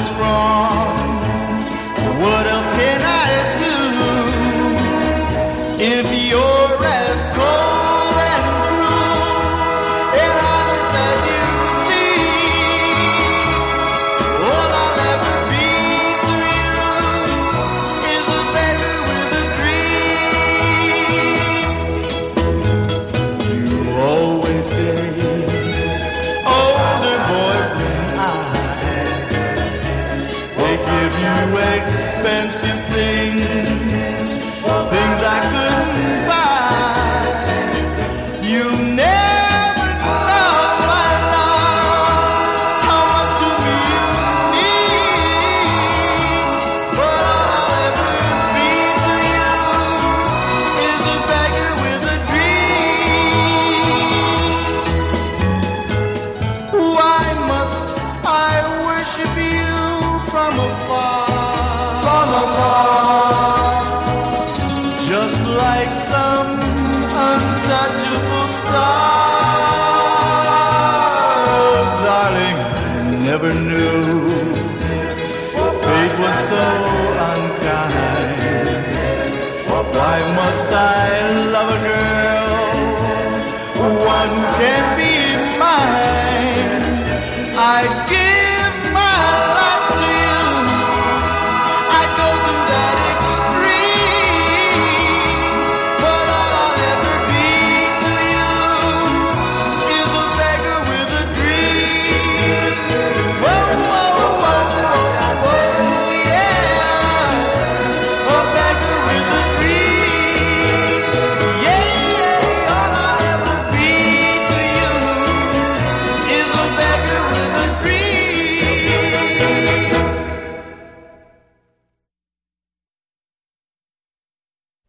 is wrong. What else can I do if you're as cold and cruel and honest as you seem? All I'll ever be to you is a beggar with a dream. You always date older boys than they give you expensive things, things I couldn't buy. You never know, my love, how much to me you need. But all I'll ever be to you is a beggar with a dream. Why must I worship you from afar, just like some untouchable star? Darling, I never knew fate was so unkind. Why must I love a girl, one who can't be mine? I give